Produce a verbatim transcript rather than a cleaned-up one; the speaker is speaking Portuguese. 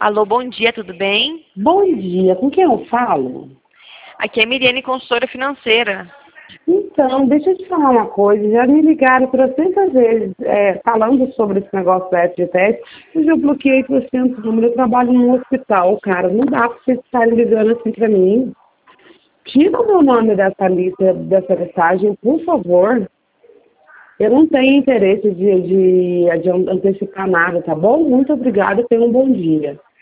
Alô, bom dia, tudo bem? Bom dia, com quem eu falo? Aqui é Miriane, consultora financeira. Então, deixa eu te falar uma coisa, já me ligaram trocentas vezes é, falando sobre esse negócio da F G T S, mas eu bloqueei trocentos números, eu trabalho num hospital, cara, não dá pra vocês estarem ligando assim pra mim. Tira o meu nome dessa lista, dessa listagem, por favor. Eu não tenho interesse de, de, de antecipar nada, tá bom? Muito obrigada, tenha um bom dia.